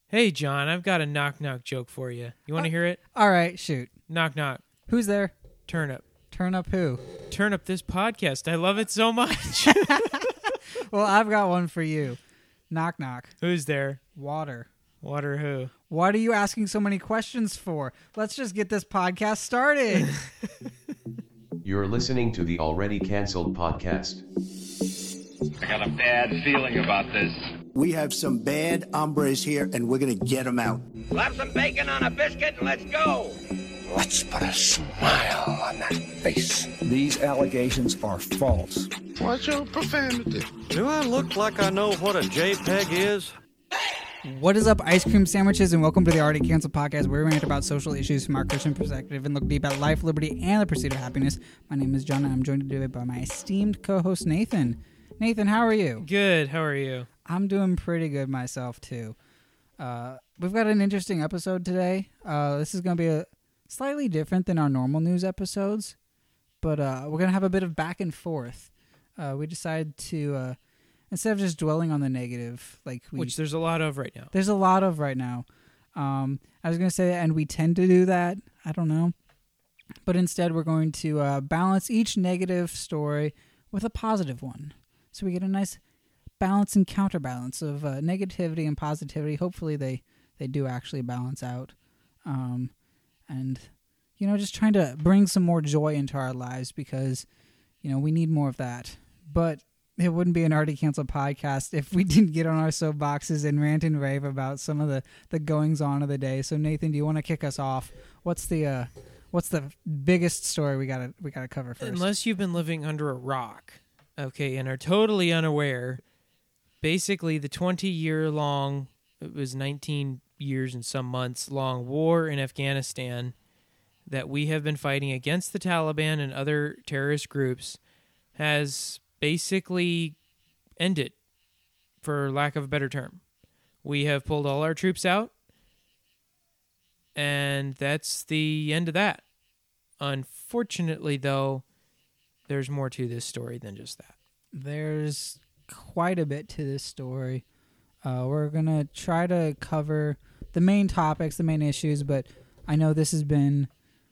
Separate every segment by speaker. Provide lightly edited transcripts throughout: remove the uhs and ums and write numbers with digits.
Speaker 1: Hey, John, I've got a knock-knock joke for you. You want to hear it?
Speaker 2: All right, shoot.
Speaker 1: Knock-knock.
Speaker 2: Who's there?
Speaker 1: Turnip.
Speaker 2: Turn up who?
Speaker 1: Turn up this podcast. I love it so much.
Speaker 2: Well, I've got one for you. Knock, knock.
Speaker 1: Who's there?
Speaker 2: Water.
Speaker 1: Water who?
Speaker 2: What are you asking so many questions for? Let's just get this podcast started.
Speaker 3: You're listening to the already canceled podcast.
Speaker 4: I got a bad feeling about this.
Speaker 5: We have some bad hombres here, and we're going to get them out.
Speaker 6: Slap some bacon on a biscuit and let's go.
Speaker 7: Let's put a smile on that face.
Speaker 8: These allegations are false.
Speaker 7: Watch your profanity.
Speaker 9: Do I look like I know what a JPEG is?
Speaker 2: What is up, ice cream sandwiches, and welcome to the Already Canceled podcast, where we rant about social issues from our Christian perspective and look deep at life, liberty, and the pursuit of happiness. My name is John, and I'm joined today by my esteemed co-host, Nathan. Nathan, how are you?
Speaker 1: Good. How are you?
Speaker 2: I'm doing pretty good myself, too. We've got an interesting episode today. This is going to be a slightly different than our normal news episodes, but we're going to have a bit of back and forth. We decided to, instead of just dwelling on the negative,
Speaker 1: Which there's a lot of right now.
Speaker 2: There's a lot of right now. I was going to say, and we tend to do that. I don't know. But instead, we're going to balance each negative story with a positive one. So we get a nice balance and counterbalance of negativity and positivity. Hopefully they do actually balance out. And, just trying to bring some more joy into our lives because, we need more of that. But it wouldn't be an Already Canceled podcast if we didn't get on our soapboxes and rant and rave about some of the goings-on of the day. So, Nathan, do you want to kick us off? What's the biggest story we gotta cover first?
Speaker 1: Unless you've been living under a rock, okay, and are totally unaware, basically the 20-year-long, it was 19 years and some months long war in Afghanistan that we have been fighting against the Taliban and other terrorist groups has basically ended, for lack of a better term. We have pulled all our troops out, and that's the end of that. Unfortunately, though, there's more to this story than just that.
Speaker 2: There's quite a bit to this story. We're going to try to cover the main topics, the main issues, but I know this has been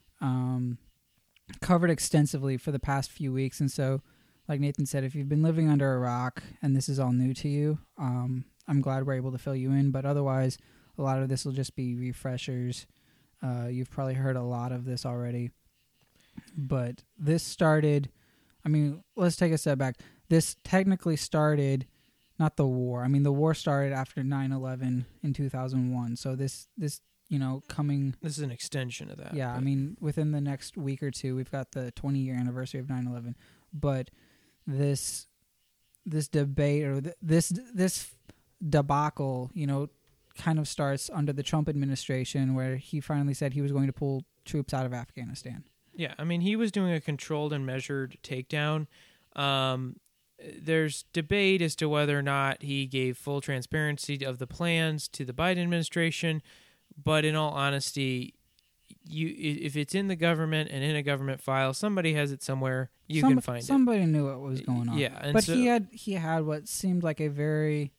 Speaker 2: covered extensively for the past few weeks, and so, like Nathan said, if you've been living under a rock and this is all new to you, I'm glad we're able to fill you in, but otherwise, a lot of this will just be refreshers. You've probably heard a lot of this already, but this started, let's take a step back. This technically started, not the war. The war started after 9/11 in 2001. So this coming...
Speaker 1: This is an extension of that.
Speaker 2: Yeah, within the next week or two, we've got the 20-year anniversary of 9/11. But this debate or this debacle, kind of starts under the Trump administration, where he finally said he was going to pull troops out of Afghanistan.
Speaker 1: Yeah, he was doing a controlled and measured takedown. There's debate as to whether or not he gave full transparency of the plans to the Biden administration, but in all honesty, if it's in the government and in a government file, somebody has it somewhere. You can find it.
Speaker 2: Somebody knew what was going on.
Speaker 1: Yeah,
Speaker 2: but he had what seemed like a very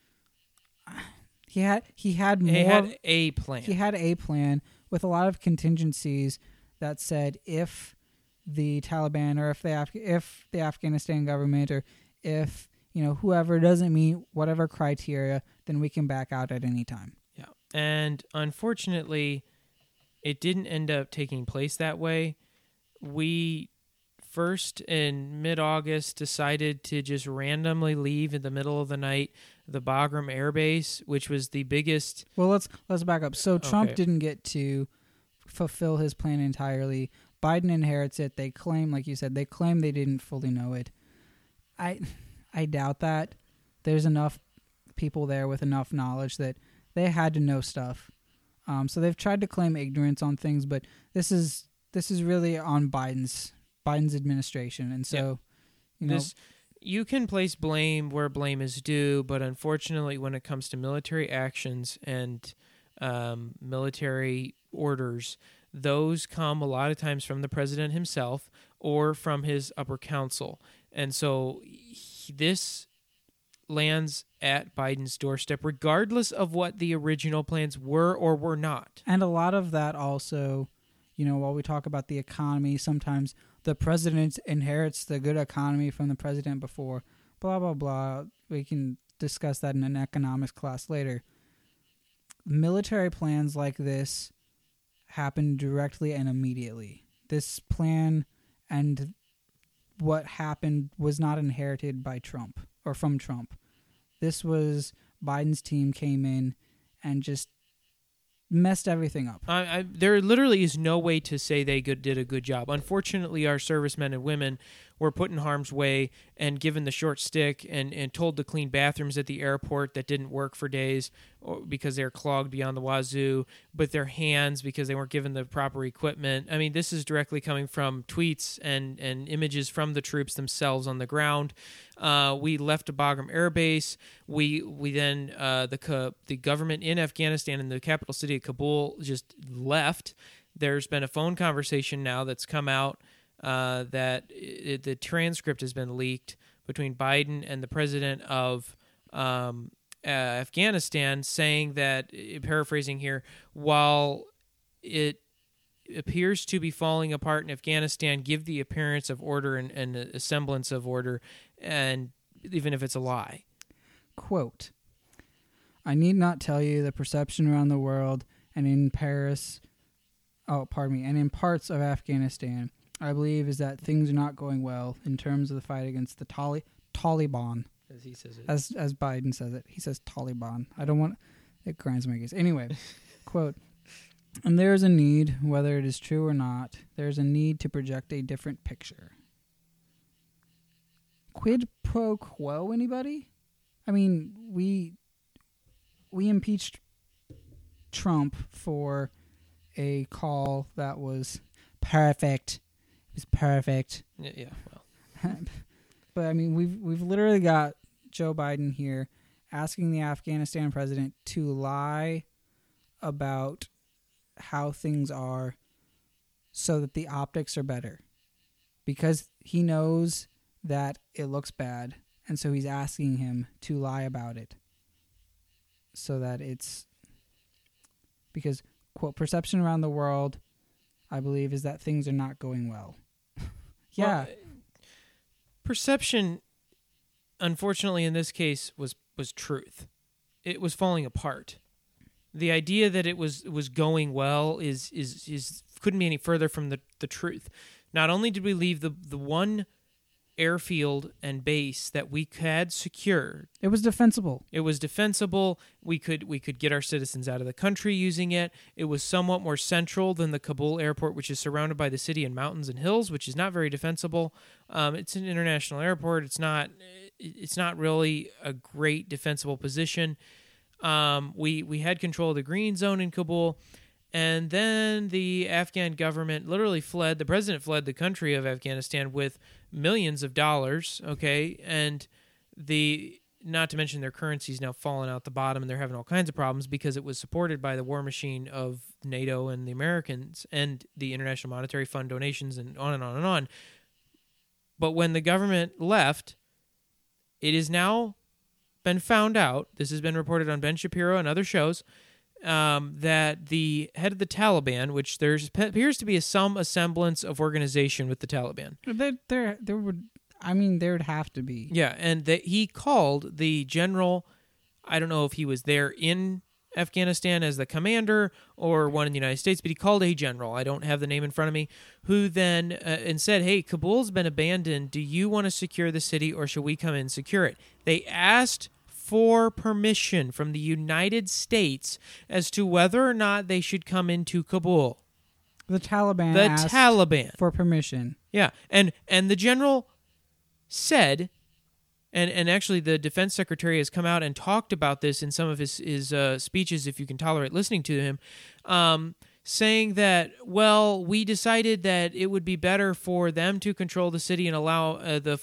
Speaker 2: he had a plan. He had a plan with a lot of contingencies that said if the Taliban or if the Afghanistan government or if whoever doesn't meet whatever criteria, then we can back out at any time.
Speaker 1: Yeah, and unfortunately, it didn't end up taking place that way. We first in mid-August decided to just randomly leave in the middle of the night the Bagram Air Base, which was the biggest.
Speaker 2: Well, let's back up. So Trump didn't get to fulfill his plan entirely. Biden inherits it. They claim, like you said, they didn't fully know it. I doubt that. There's enough people there with enough knowledge that they had to know stuff. So they've tried to claim ignorance on things, but this is really on Biden's administration, and so
Speaker 1: you can place blame where blame is due, but unfortunately, when it comes to military actions and military orders, those come a lot of times from the president himself or from his upper council. And so this lands at Biden's doorstep, regardless of what the original plans were or were not.
Speaker 2: And a lot of that also, while we talk about the economy, sometimes the president inherits the good economy from the president before, blah, blah, blah. We can discuss that in an economics class later. Military plans like this happen directly and immediately. This plan and what happened was not inherited by Trump or from Trump. This was Biden's team came in and just messed everything up.
Speaker 1: There literally is no way to say they did a good job. Unfortunately, our servicemen and women were put in harm's way and given the short stick and told to clean bathrooms at the airport that didn't work for days because they're clogged beyond the wazoo, but their hands because they weren't given the proper equipment. I mean, this is directly coming from tweets and images from the troops themselves on the ground. We left a Bagram Air Base. We then the government in Afghanistan in the capital city of Kabul just left. There's been a phone conversation now that's come out that the transcript has been leaked between Biden and the president of Afghanistan, saying that, paraphrasing here, while it appears to be falling apart in Afghanistan, give the appearance of order and a semblance of order, and even if it's a lie.
Speaker 2: Quote, I need not tell you the perception around the world and in parts of Afghanistan, I believe, is that things are not going well in terms of the fight against the Taliban.
Speaker 1: As he says it.
Speaker 2: As Biden says it. He says Taliban. I don't want... It grinds my gears. Anyway, quote, and there is a need, whether it is true or not, there is a need to project a different picture. Quid pro quo, anybody? I mean, we impeached Trump for a call that was perfect. It was perfect.
Speaker 1: Yeah, well.
Speaker 2: But I mean, we've literally got Joe Biden here asking the Afghanistan president to lie about how things are so that the optics are better. Because he knows that it looks bad, and so he's asking him to lie about it. So that it's... Because, quote, perception around the world, I believe, is that things are not going well. Yeah.
Speaker 1: Well, perception, unfortunately, in this case, was truth. It was falling apart. The idea that it was going well is couldn't be any further from the truth. Not only did we leave the one airfield and base that we had secured.
Speaker 2: It was defensible.
Speaker 1: We could get our citizens out of the country using it. It was somewhat more central than the Kabul airport, which is surrounded by the city and mountains and hills, which is not very defensible. It's an international airport. It's not really a great defensible position. We had control of the green zone in Kabul. And then the Afghan government literally fled. The president fled the country of Afghanistan with millions of dollars, okay? And not to mention their currency's now fallen out the bottom, and they're having all kinds of problems because it was supported by the war machine of NATO and the Americans and the International Monetary Fund donations and on and on and on. But when the government left, it has now been found out, this has been reported on Ben Shapiro and other shows, that the head of the Taliban, which there appears to be some semblance of organization with the Taliban.
Speaker 2: There would have to be.
Speaker 1: Yeah, and he called the general, I don't know if he was there in Afghanistan as the commander or one in the United States, but he called a general, I don't have the name in front of me, who then and said, hey, Kabul's been abandoned. Do you want to secure the city or should we come in and secure it? They asked for permission from the United States as to whether or not they should come into Kabul.
Speaker 2: The Taliban for permission.
Speaker 1: Yeah, and the general said, and actually the defense secretary has come out and talked about this in some of his speeches, if you can tolerate listening to him, saying that, well, we decided that it would be better for them to control the city and allow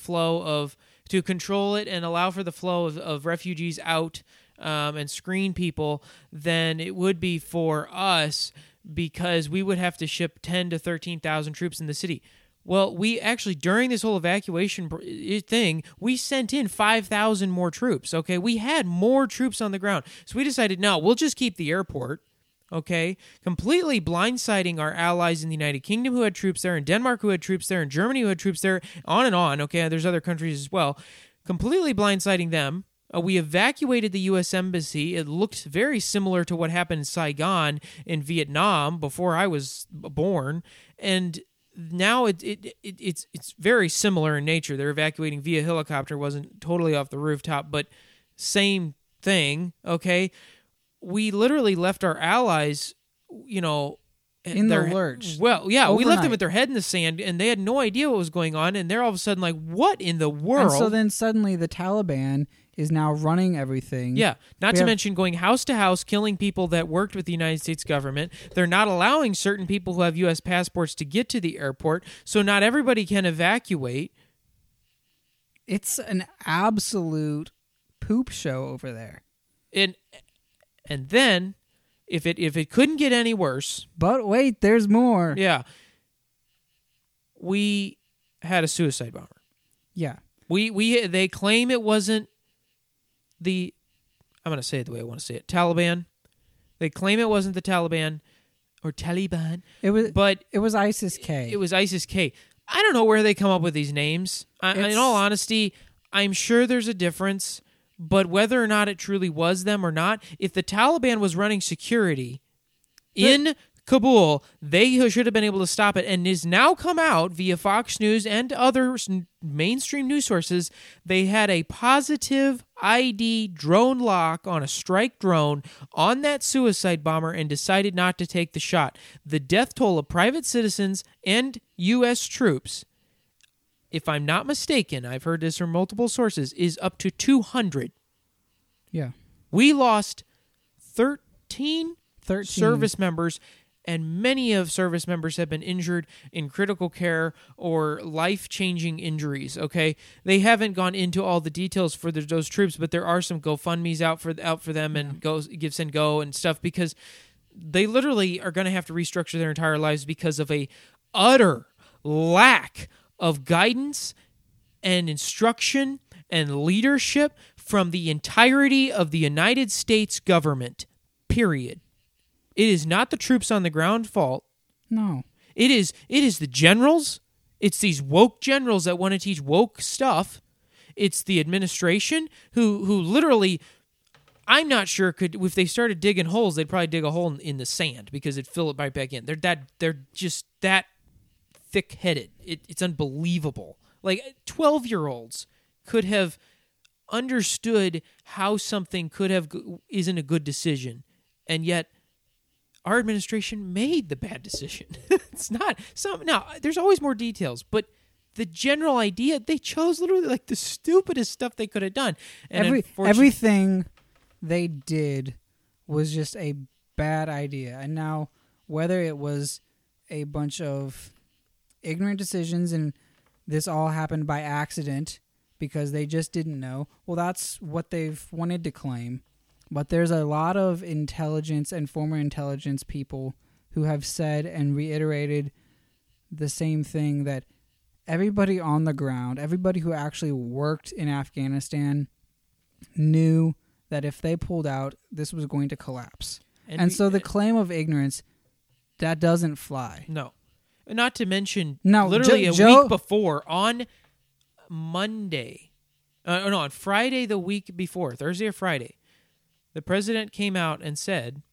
Speaker 1: to control it and allow for the flow of refugees out and screen people than it would be for us because we would have to ship 10 to 13,000 troops in the city. Well, we actually, during this whole evacuation thing, we sent in 5,000 more troops, okay? We had more troops on the ground. So we decided, no, we'll just keep the airport, okay? Completely blindsiding our allies in the United Kingdom who had troops there, and Denmark who had troops there, and Germany who had troops there, on and on, okay? There's other countries as well. Completely blindsiding them. We evacuated the U.S. Embassy. It looked very similar to what happened in Saigon in Vietnam before I was born, and now it's very similar in nature. They're evacuating via helicopter. Wasn't totally off the rooftop, but same thing. Okay, we literally left our allies, in
Speaker 2: the lurch.
Speaker 1: Well, yeah,
Speaker 2: overnight.
Speaker 1: We left them with their head in the sand, and they had no idea what was going on. And they're all of a sudden like, "What in the world?"
Speaker 2: And so then suddenly the Taliban is now running everything.
Speaker 1: Yeah, not to mention going house to house, killing people that worked with the United States government. They're not allowing certain people who have U.S. passports to get to the airport, so not everybody can evacuate.
Speaker 2: It's an absolute poop show over there.
Speaker 1: And then, if it couldn't get any worse...
Speaker 2: But wait, there's more.
Speaker 1: Yeah. We had a suicide bomber.
Speaker 2: Yeah.
Speaker 1: They claim it wasn't I'm going to say it the way I want to say it, Taliban. They claim it wasn't the Taliban or Taliban.
Speaker 2: It was ISIS-K.
Speaker 1: It was ISIS-K. I don't know where they come up with these names. In all honesty, I'm sure there's a difference, but whether or not it truly was them or not, if the Taliban was running security in Kabul, they should have been able to stop it, and has now come out via Fox News and other mainstream news sources. They had a positive ID drone lock on a strike drone on that suicide bomber and decided not to take the shot. The death toll of private citizens and U.S. troops, if I'm not mistaken, I've heard this from multiple sources, is up to 200.
Speaker 2: Yeah.
Speaker 1: We lost 13 service members, and many of service members have been injured in critical care or life-changing injuries, okay? They haven't gone into all the details for those troops, but there are some GoFundMes out for them and Give, Send, Go and stuff, because they literally are going to have to restructure their entire lives because of a utter lack of guidance and instruction and leadership from the entirety of the United States government, period. It is not the troops on the ground fault.
Speaker 2: No.
Speaker 1: It is the generals. It's these woke generals that want to teach woke stuff. It's the administration who literally, I'm not sure, if they started digging holes, they'd probably dig a hole in the sand because it'd fill it right back in. They're just that thick-headed. It's unbelievable. Like 12-year-olds could have understood how something isn't a good decision, and yet our administration made the bad decision. It's not now. There's always more details, but the general idea, they chose literally like the stupidest stuff they could have done. And
Speaker 2: everything they did was just a bad idea. And now, whether it was a bunch of ignorant decisions and this all happened by accident because they just didn't know, well, that's what they've wanted to claim. But there's a lot of intelligence and former intelligence people who have said and reiterated the same thing, that everybody on the ground, everybody who actually worked in Afghanistan, knew that if they pulled out, this was going to collapse. And so the claim of ignorance, that doesn't fly.
Speaker 1: No. Not to mention,
Speaker 2: literally
Speaker 1: a week before, on Monday, on Friday the week before, Thursday or Friday, the president came out and said,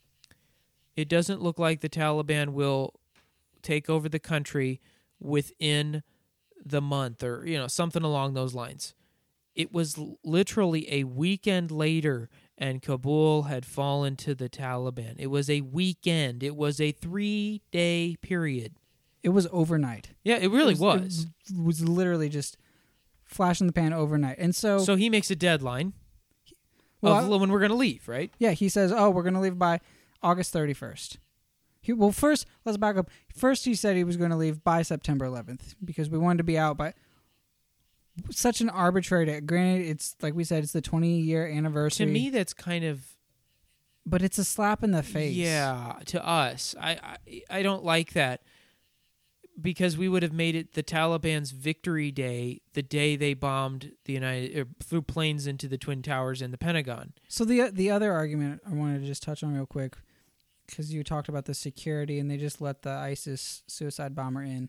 Speaker 1: it doesn't look like the Taliban will take over the country within the month, or something along those lines. It was literally a weekend later, and Kabul had fallen to the Taliban. It was a weekend. It was a 3-day period.
Speaker 2: It was overnight.
Speaker 1: Yeah, it really was.
Speaker 2: It was literally just flash in the pan overnight. And so
Speaker 1: he makes a deadline. When we're going to leave, right?
Speaker 2: Yeah, he says, we're going to leave by August 31st. First, let's back up. First, he said he was going to leave by September 11th because we wanted to be out by such an arbitrary date. Granted, it's, like we said, it's the 20-year anniversary.
Speaker 1: To me, that's kind of...
Speaker 2: But it's a slap in the face.
Speaker 1: Yeah, to us. I don't like that. because we would have made it the Taliban's victory day, the day they bombed flew planes into the Twin Towers and the Pentagon.
Speaker 2: So the other argument I wanted to just touch on real quick, because you talked about the security and they just let the ISIS suicide bomber in.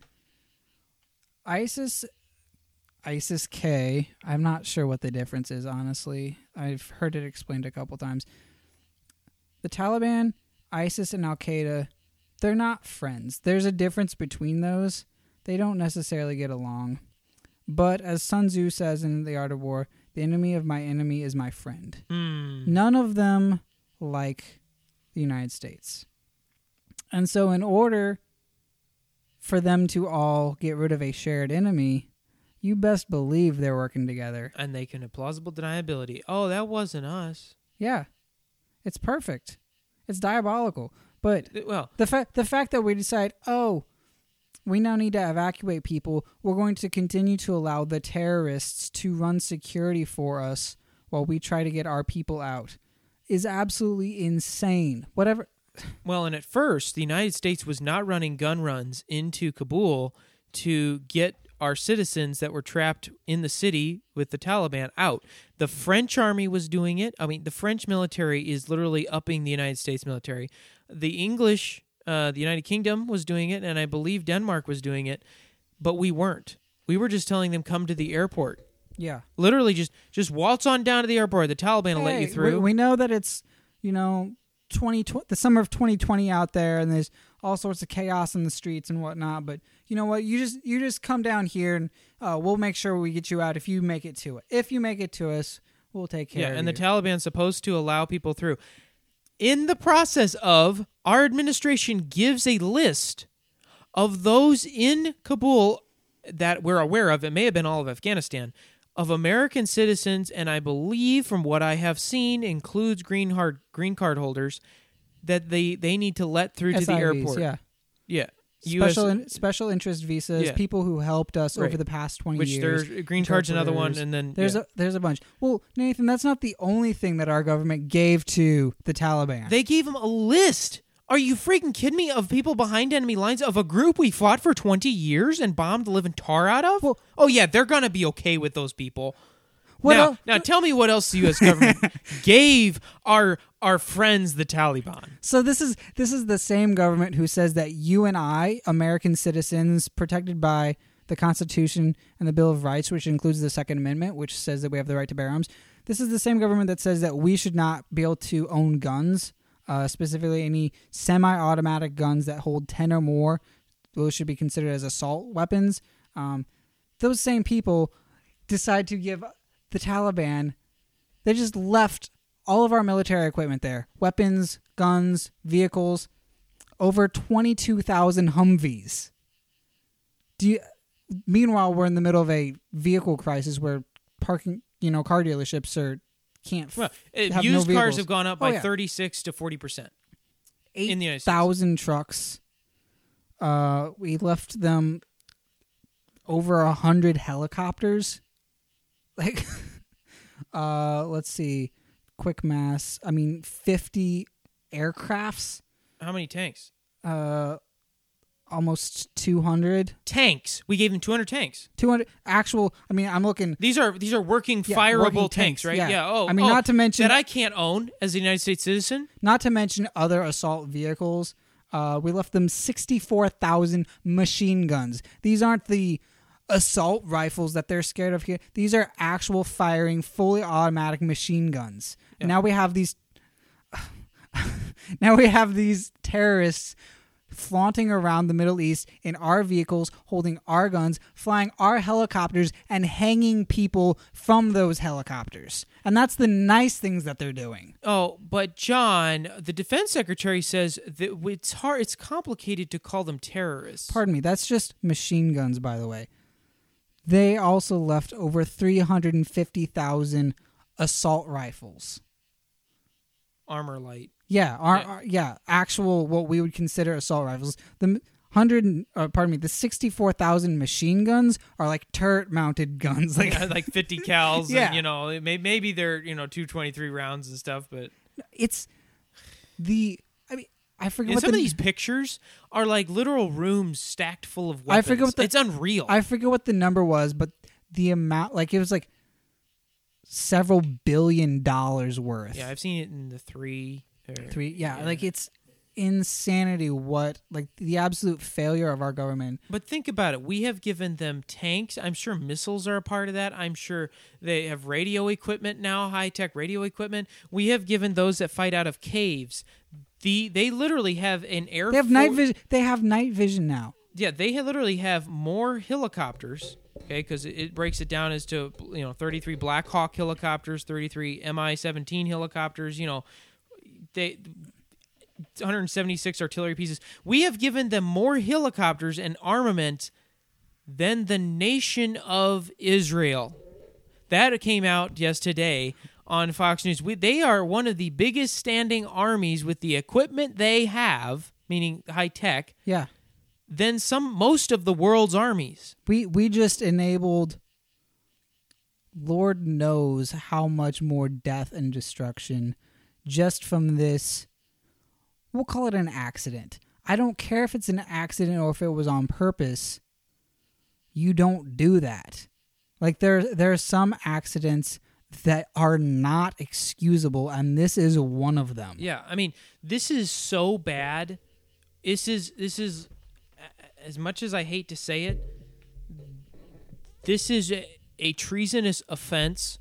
Speaker 2: ISIS-K, I'm not sure what the difference is, honestly. I've heard it explained a couple times. The Taliban, ISIS, and Al-Qaeda, they're not friends. There's a difference between those. They don't necessarily get along. But as Sun Tzu says in The Art of War, the enemy of my enemy is my friend. None of them like the United States. And so in order for them to all get rid of a shared enemy, you best believe they're working together.
Speaker 1: And they can have plausible deniability. Oh, that wasn't us.
Speaker 2: Yeah. It's perfect. It's diabolical. But
Speaker 1: well,
Speaker 2: the fact that we decide, we now need to evacuate people, we're going to continue to allow the terrorists to run security for us while we try to get our people out, is absolutely insane. Whatever.
Speaker 1: Well, and at first, the United States was not running gun runs into Kabul to get our citizens that were trapped in the city with the Taliban out. The French army was doing it. I mean, the French military is literally upping the United States military. The English, the United Kingdom was doing it, and I believe Denmark was doing it, but we weren't. We were just telling them, come to the airport.
Speaker 2: Yeah.
Speaker 1: Literally just waltz on down to the airport. The Taliban will let you through.
Speaker 2: We know that it's, the summer of 2020 out there, and there's all sorts of chaos in the streets and whatnot. But you know what? You just come down here, and we'll make sure we get you out if you make it to it. If you make it to us, we'll take care of you.
Speaker 1: Yeah, and the Taliban's supposed to allow people through. In the process of, our administration gives a list of those in Kabul that we're aware of, it may have been all of Afghanistan, of American citizens, and I believe from what I have seen includes green card holders, that they need to let through to the airport.
Speaker 2: Yeah.
Speaker 1: Yeah.
Speaker 2: Special interest visas, people who helped us over the past 20 years.
Speaker 1: Which there's green card's another one, and then
Speaker 2: there's a bunch. Well, Nathan, that's not the only thing that our government gave to the Taliban.
Speaker 1: They gave them a list. Are you freaking kidding me? Of people behind enemy lines of a group we fought for 20 years and bombed the living tar out of?
Speaker 2: Well,
Speaker 1: oh yeah, they're gonna be okay with those people.
Speaker 2: Now
Speaker 1: tell me what else the U.S. government gave our friends, the Taliban.
Speaker 2: So this is the same government who says that you and I, American citizens, protected by the Constitution and the Bill of Rights, which includes the Second Amendment, which says that we have the right to bear arms. This is the same government that says that we should not be able to own guns, specifically any semi-automatic guns that hold 10 or more. Those should be considered as assault weapons. Those same people decide to give the Taliban, they just left all of our military equipment there. Weapons, guns, vehicles, over 22,000 Humvees. Meanwhile, we're in the middle of a vehicle crisis where parking, car dealerships can't have
Speaker 1: used
Speaker 2: no
Speaker 1: cars have gone up by
Speaker 2: 36
Speaker 1: to 40%.
Speaker 2: 8,000 trucks. We left them over 100 helicopters. Let's see. Quick mass. 50 aircrafts.
Speaker 1: How many tanks?
Speaker 2: Almost 200
Speaker 1: tanks. We gave them 200 tanks.
Speaker 2: 200 actual. I'm looking.
Speaker 1: These are working fireable tanks, right?
Speaker 2: Yeah. Not to mention
Speaker 1: that I can't own as a United States citizen.
Speaker 2: Not to mention other assault vehicles. We left them 64,000 machine guns. These aren't the assault rifles that they're scared of here. These are actual firing, fully automatic machine guns. Yeah. Now we have these terrorists flaunting around the Middle East in our vehicles, holding our guns, flying our helicopters, and hanging people from those helicopters. And that's the nice things that they're doing.
Speaker 1: Oh, but John, the defense secretary says that it's complicated to call them terrorists.
Speaker 2: Pardon me, that's just machine guns, by the way. They also left over 350,000 assault rifles.
Speaker 1: Armor light.
Speaker 2: Yeah, actual what we would consider assault rifles. The 64,000 machine guns are like turret-mounted guns, like
Speaker 1: 50 cals. Yeah, and, maybe they're 223 rounds and stuff, but
Speaker 2: it's the. I forget
Speaker 1: And
Speaker 2: what
Speaker 1: some of these pictures are like literal rooms stacked full of weapons.
Speaker 2: I forget what
Speaker 1: it's unreal.
Speaker 2: I forget what the number was, but the amount, like it was like several $1 billion worth.
Speaker 1: Yeah, I've seen it in the three.
Speaker 2: Yeah, like it's insanity what, like the absolute failure of our government.
Speaker 1: But think about it. We have given them tanks. I'm sure missiles are a part of that. I'm sure they have radio equipment now, high-tech radio equipment. We have given those that fight out of caves. They literally have an air.
Speaker 2: They have night vision. They have night vision now.
Speaker 1: Yeah, they literally have more helicopters. Okay, because it breaks it down as to 33 Black Hawk helicopters, 33 Mi-17 helicopters. 176 artillery pieces. We have given them more helicopters and armament than the nation of Israel. That came out today on Fox News. They are one of the biggest standing armies with the equipment they have, meaning high tech.
Speaker 2: Yeah.
Speaker 1: Than most of the world's armies.
Speaker 2: We just enabled Lord knows how much more death and destruction just from this. We'll call it an accident. I don't care if it's an accident or if it was on purpose. You don't do that. Like there are some accidents that are not excusable, and this is one of them.
Speaker 1: Yeah, I mean, this is so bad. This is as much as I hate to say it, this is a treasonous offense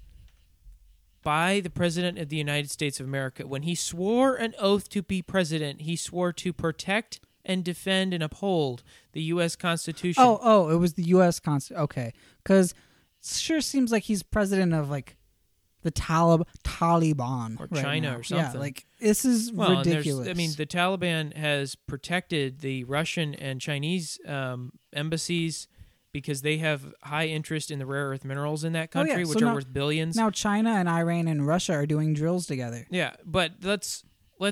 Speaker 1: by the President of the United States of America. When he swore an oath to be president, he swore to protect and defend and uphold the U.S. Constitution.
Speaker 2: Oh, it was the U.S. Constitution. Okay, because it sure seems like he's president of like the Taliban
Speaker 1: or
Speaker 2: right
Speaker 1: China
Speaker 2: now.
Speaker 1: or something.
Speaker 2: Yeah, like this is ridiculous.
Speaker 1: I mean, the Taliban has protected the Russian and Chinese embassies because they have high interest in the rare earth minerals in that country, which are worth billions.
Speaker 2: Now China and Iran and Russia are doing drills together.
Speaker 1: Yeah, but let's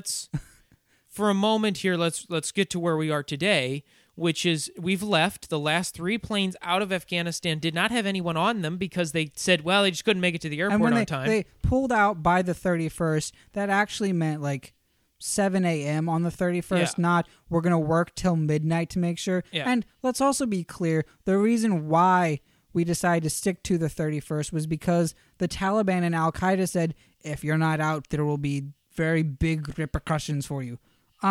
Speaker 1: for a moment here, let's get to where we are today, which is we've left. The last 3 planes out of Afghanistan did not have anyone on them because they said, well, they just couldn't make it to the airport
Speaker 2: on
Speaker 1: time.
Speaker 2: They pulled out by the 31st. That actually meant like 7 a.m. on the 31st, not we're going to work till midnight to make sure.
Speaker 1: Yeah.
Speaker 2: And let's also be clear, the reason why we decided to stick to the 31st was because the Taliban and Al-Qaeda said, if you're not out, there will be very big repercussions for you.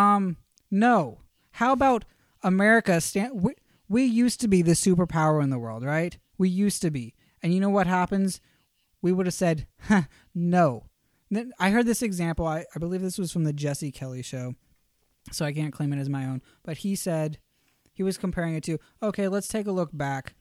Speaker 2: No. How about America? We used to be the superpower in the world, right? We used to be. And you know what happens? We would have said, no. I heard this example. I believe this was from the Jesse Kelly show, so I can't claim it as my own. But he said, he was comparing it to, okay, let's take a look back.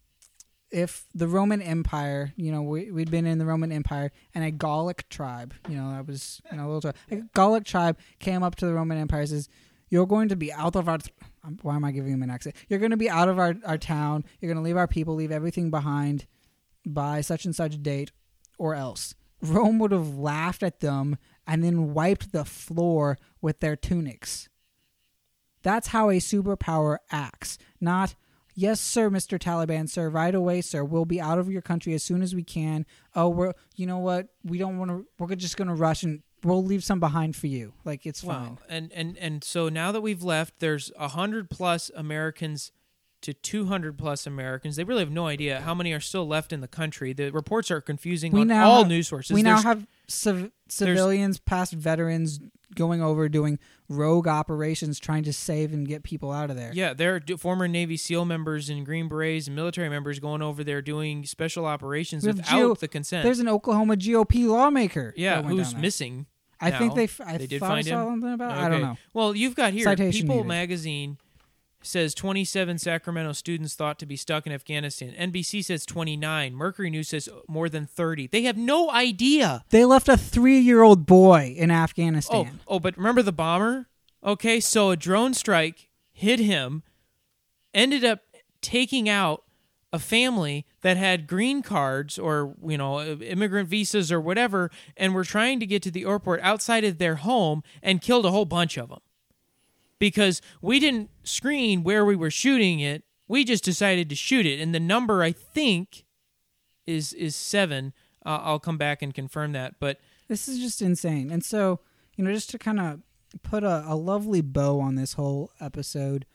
Speaker 2: If the Roman Empire, we'd been in the Roman Empire, and a Gallic tribe, that was a little tribe. A Gallic tribe came up to the Roman Empire and says, you're going to be out of our... Why am I giving him an accent? You're going to be out of our town. You're going to leave our people, leave everything behind by such and such date, or else. Rome would have laughed at them and then wiped the floor with their tunics. That's how a superpower acts. Not, yes, sir, Mr. Taliban, sir, right away, sir. We'll be out of your country as soon as we can. Oh, you know what? We don't want to. We're just going to rush and we'll leave some behind for you. Like, it's fine.
Speaker 1: And so now that we've left, there's 100+ Americans to 200+ Americans. They really have no idea how many are still left in the country. The reports are confusing on all news sources.
Speaker 2: We now have civilians, past veterans, going over doing rogue operations, trying to save and get people out of there.
Speaker 1: Yeah, there are former Navy SEAL members and Green Berets and military members going over there doing special operations without the consent.
Speaker 2: There's an Oklahoma GOP lawmaker.
Speaker 1: Who's missing.
Speaker 2: I think they
Speaker 1: did
Speaker 2: thought
Speaker 1: find
Speaker 2: I saw
Speaker 1: him.
Speaker 2: something about.
Speaker 1: Okay.
Speaker 2: I don't know.
Speaker 1: Well, you've got here
Speaker 2: Citation
Speaker 1: People
Speaker 2: needed.
Speaker 1: Magazine says 27 Sacramento students thought to be stuck in Afghanistan. NBC says 29. Mercury News says more than 30. They have no idea.
Speaker 2: They left a 3-year-old boy in Afghanistan.
Speaker 1: Oh, but remember the bomber? Okay, so a drone strike hit him, ended up taking out a family that had green cards or, immigrant visas or whatever, and were trying to get to the airport outside of their home and killed a whole bunch of them. Because we didn't screen where we were shooting it. We just decided to shoot it. And the number, I think, is 7. I'll come back and confirm that. But
Speaker 2: this is just insane. And so, just to kind of put a lovely bow on this whole episode.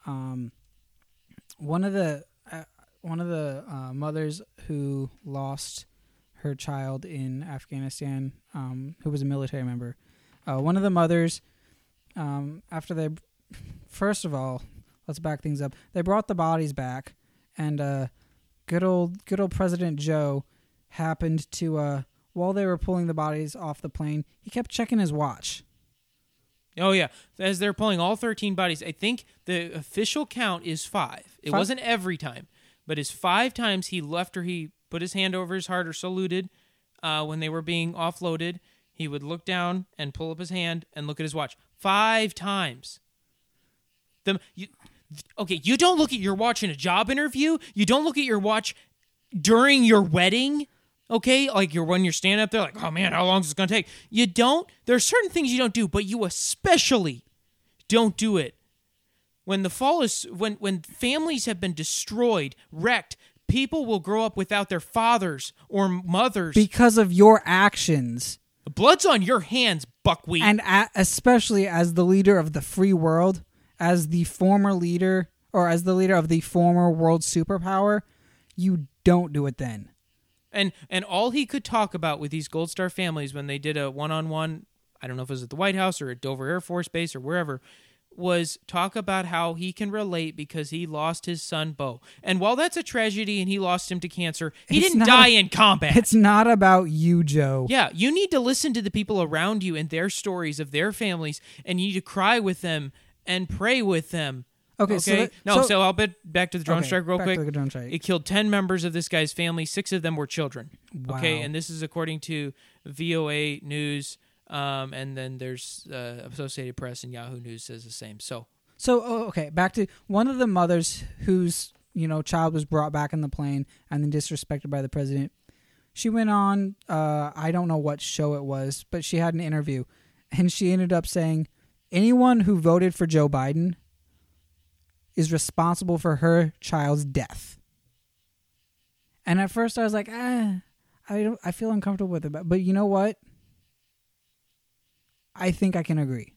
Speaker 2: One of the mothers who lost her child in Afghanistan, who was a military member, one of the mothers, after they, first of all, let's back things up. They brought the bodies back, and good old President Joe happened to, while they were pulling the bodies off the plane, he kept checking his watch.
Speaker 1: Oh, yeah. As they're pulling all 13 bodies, I think the official count is 5. It wasn't every time, but it's 5 times he left or he put his hand over his heart or saluted when they were being offloaded. He would look down and pull up his hand and look at his watch. 5 times. You don't look at your watch in a job interview. You don't look at your watch during your wedding. Okay, like when you're standing up there, like, oh man, how long is this gonna take? You don't. There are certain things you don't do, but you especially don't do it when the fall is when families have been destroyed, wrecked. People will grow up without their fathers or mothers
Speaker 2: because of your actions.
Speaker 1: The blood's on your hands, buckwheat.
Speaker 2: And especially as the leader of the free world, as the former leader, or as the leader of the former world superpower, you don't do it then.
Speaker 1: And all he could talk about with these Gold Star families when they did a one-on-one, I don't know if it was at the White House or at Dover Air Force Base or wherever, was talk about how he can relate because he lost his son, Bo. And while that's a tragedy and he lost him to cancer, he didn't die in combat.
Speaker 2: It's not about you, Joe.
Speaker 1: Yeah, you need to listen to the people around you and their stories of their families, and you need to cry with them and pray with them.
Speaker 2: Okay.
Speaker 1: So I'll bet back to the drone strike real quick.
Speaker 2: To the drone strike.
Speaker 1: It killed 10 members of this guy's family. 6 of them were children.
Speaker 2: Wow.
Speaker 1: Okay, and this is according to VOA News, and then there's Associated Press and Yahoo News says the same. So
Speaker 2: okay, back to one of the mothers whose child was brought back in the plane and then disrespected by the president. She went on, I don't know what show it was, but she had an interview, and she ended up saying, anyone who voted for Joe Biden is responsible for her child's death. And at first I was like, I feel uncomfortable with it. But you know what? I think I can agree.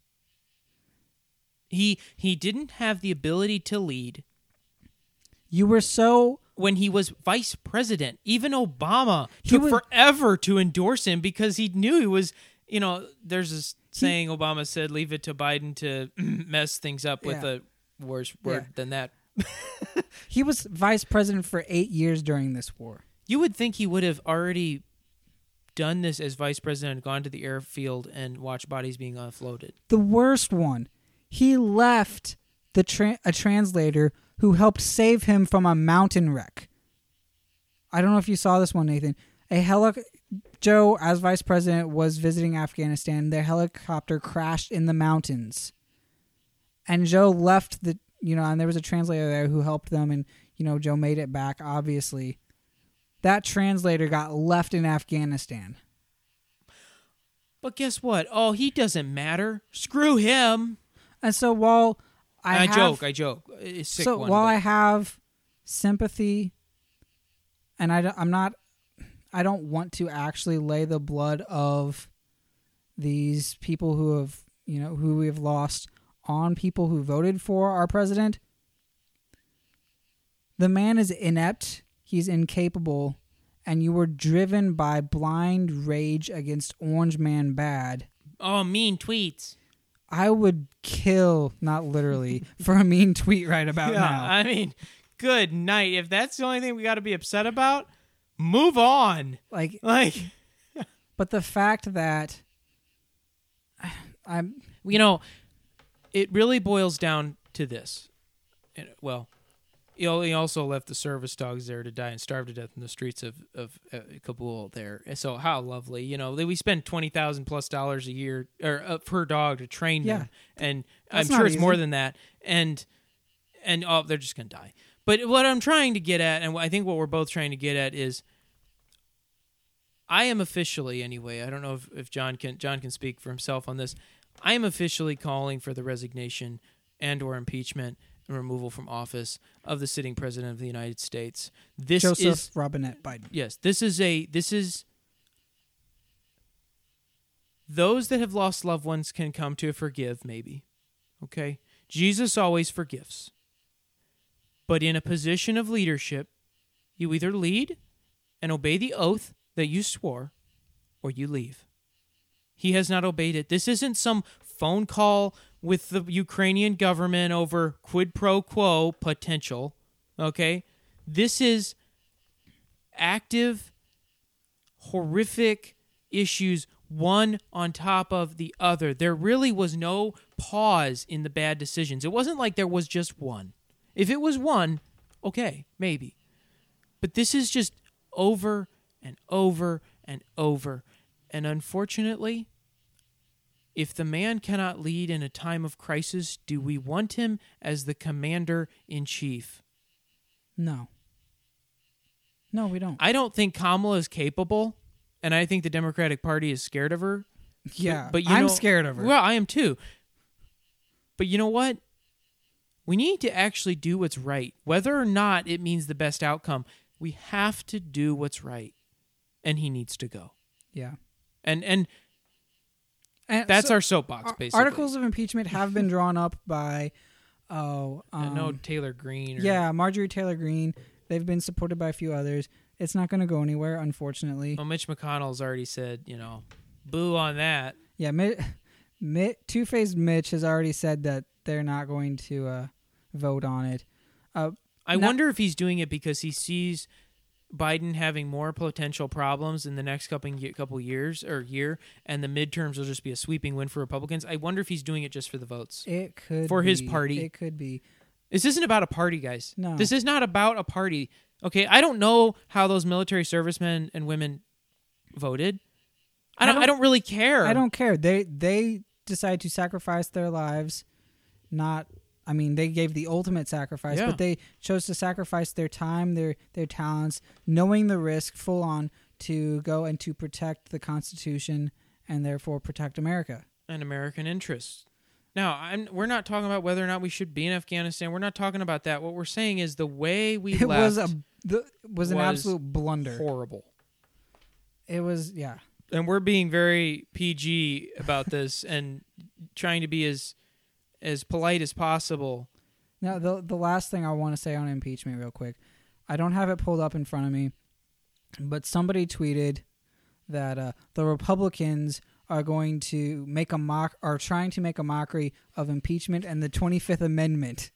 Speaker 1: He didn't have the ability to lead.
Speaker 2: You were so...
Speaker 1: When he was vice president, even Obama took forever to endorse him because he knew he was, there's this saying Obama said, leave it to Biden to mess things up with a worse word than that.
Speaker 2: He was vice president for 8 years during this war.
Speaker 1: You would think he would have already done this as vice president, gone to the airfield and watched bodies being offloaded.
Speaker 2: The worst one, he left a translator who helped save him from a mountain wreck. I don't know if you saw this one, Nathan. Joe, as vice president, was visiting Afghanistan. Their helicopter crashed in the mountains. And Joe left and there was a translator there who helped them, and, Joe made it back, obviously. That translator got left in Afghanistan.
Speaker 1: But guess what? Oh, he doesn't matter. Screw him.
Speaker 2: And so while I
Speaker 1: joke. It's sick
Speaker 2: so
Speaker 1: one,
Speaker 2: while I have sympathy, and I don't want to actually lay the blood of these people who we have lost on people who voted for our president. The man is inept, he's incapable, and you were driven by blind rage against Orange Man Bad.
Speaker 1: Oh, mean tweets.
Speaker 2: I would kill, not literally, for a mean tweet right about now.
Speaker 1: I mean, good night. If that's the only thing we got to be upset about, move on.
Speaker 2: Like, but the fact that
Speaker 1: it really boils down to this. Well, he also left the service dogs there to die and starve to death in the streets of Kabul there. So how lovely. We spend $20,000+ a year or per dog to train them. And I'm sure it's more than that. And they're just going to die. But what I'm trying to get at, and I think what we're both trying to get at, is I am officially, anyway, I don't know if John can speak for himself on this, I am officially calling for the resignation and or impeachment and removal from office of the sitting president of the United States.
Speaker 2: Joseph Robinette Biden.
Speaker 1: Yes, those that have lost loved ones can come to forgive, maybe. Okay? Jesus always forgives. But in a position of leadership, you either lead and obey the oath that you swore, or you leave. He has not obeyed it. This isn't some phone call with the Ukrainian government over quid pro quo potential. Okay? This is active, horrific issues, one on top of the other. There really was no pause in the bad decisions. It wasn't like there was just one. If it was one, okay, maybe. But this is just over and over and over. And unfortunately, if the man cannot lead in a time of crisis, do we want him as the commander-in-chief?
Speaker 2: No. No, we don't.
Speaker 1: I don't think Kamala is capable, and I think the Democratic Party is scared of her.
Speaker 2: Yeah,
Speaker 1: but
Speaker 2: I'm scared of her.
Speaker 1: Well, I am too. But you know what? We need to actually do what's right. Whether or not it means the best outcome, we have to do what's right. And he needs to go.
Speaker 2: Yeah.
Speaker 1: And that's our soapbox, basically.
Speaker 2: Articles of impeachment have been drawn up by...
Speaker 1: no Taylor Greene.
Speaker 2: Yeah, Marjorie Taylor Greene. They've been supported by a few others. It's not going to go anywhere, unfortunately.
Speaker 1: Well, Mitch McConnell's already said, boo on that.
Speaker 2: Yeah, Two-Faced Mitch has already said that they're not going to vote on it.
Speaker 1: I wonder if he's doing it because he sees Biden having more potential problems in the next couple years or year, and the midterms will just be a sweeping win for Republicans. I wonder if he's doing it just for the votes.
Speaker 2: It could
Speaker 1: for
Speaker 2: be.
Speaker 1: his party.
Speaker 2: It could be.
Speaker 1: This isn't about a party, guys.
Speaker 2: No.
Speaker 1: This is not about a party. Okay, I don't know how those military servicemen and women voted. I don't really care.
Speaker 2: I don't care. They decide to sacrifice their lives. They gave the ultimate sacrifice, but they chose to sacrifice their time, their talents, knowing the risk full on to go and to protect the Constitution and therefore protect America.
Speaker 1: And American interests. Now, we're not talking about whether or not we should be in Afghanistan. We're not talking about that. What we're saying is the way we left
Speaker 2: was an absolute blunder.
Speaker 1: Horrible.
Speaker 2: It was, yeah.
Speaker 1: And we're being very PG about this and trying to be as polite as possible.
Speaker 2: Now, the last thing I want to say on impeachment real quick. I don't have it pulled up in front of me, but somebody tweeted that the Republicans are going to trying to make a mockery of impeachment and the 25th Amendment.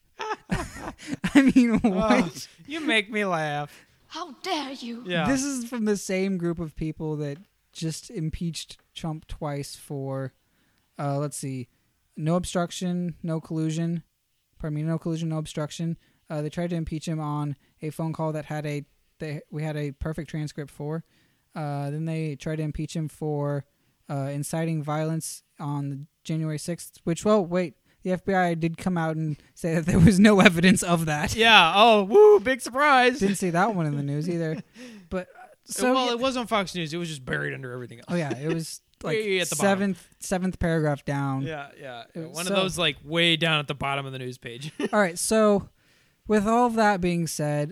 Speaker 2: I mean, what?
Speaker 1: Oh, you make me laugh.
Speaker 10: How dare you?
Speaker 1: Yeah.
Speaker 2: This is from the same group of people that just impeached Trump twice for, let's see, no obstruction, no collusion. Pardon me, no collusion, no obstruction. They tried to impeach him on a phone call that we had a perfect transcript for. Then they tried to impeach him for inciting violence on January 6th, which, the FBI did come out and say that there was no evidence of that.
Speaker 1: Yeah. Oh, woo, big surprise.
Speaker 2: Didn't see that one in the news either. But
Speaker 1: it was on Fox News. It was just buried under everything else.
Speaker 2: Oh, yeah. It was like
Speaker 1: at the
Speaker 2: seventh paragraph down.
Speaker 1: Yeah. One of those like way down at the bottom of the news page.
Speaker 2: All right. So with all of that being said,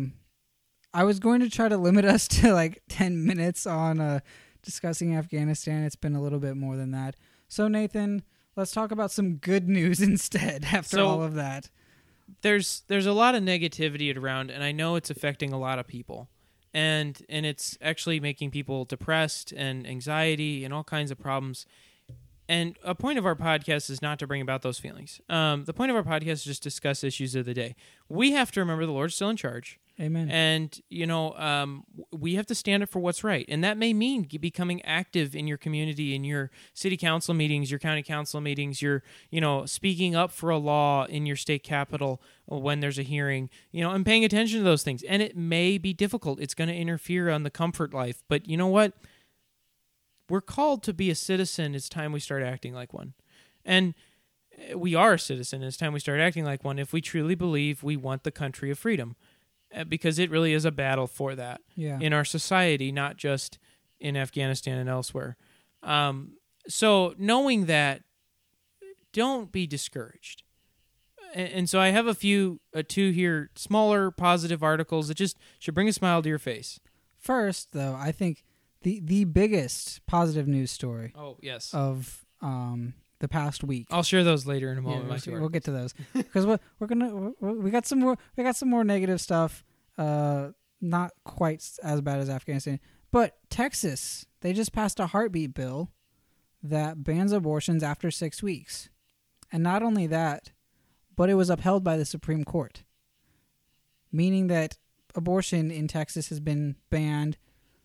Speaker 2: I was going to try to limit us to like 10 minutes on discussing Afghanistan. It's been a little bit more than that. So Nathan, let's talk about some good news instead after all of that.
Speaker 1: There's a lot of negativity around, and I know it's affecting a lot of people. And it's actually making people depressed and anxiety and all kinds of problems. And a point of our podcast is not to bring about those feelings. The point of our podcast is just discuss issues of the day. We have to remember the Lord's still in charge.
Speaker 2: Amen.
Speaker 1: And, we have to stand up for what's right. And that may mean becoming active in your community, in your city council meetings, your county council meetings, your, speaking up for a law in your state capital when there's a hearing, and paying attention to those things. And it may be difficult. It's going to interfere on the comfort life. But you know what? We're called to be a citizen. It's time we start acting like one. And we are a citizen. It's time we start acting like one if we truly believe we want the country of freedom. Because it really is a battle for that in our society, not just in Afghanistan and elsewhere. So knowing that, don't be discouraged. And so I have two here, smaller positive articles that just should bring a smile to your face.
Speaker 2: First, though, I think the biggest positive news story
Speaker 1: Oh yes.
Speaker 2: of the past week.
Speaker 1: I'll share those later in a moment.
Speaker 2: We'll get to those because we got some more negative stuff. Not quite as bad as Afghanistan, but Texas, they just passed a heartbeat bill that bans abortions after 6 weeks, and not only that, but it was upheld by the Supreme Court, meaning that abortion in Texas has been banned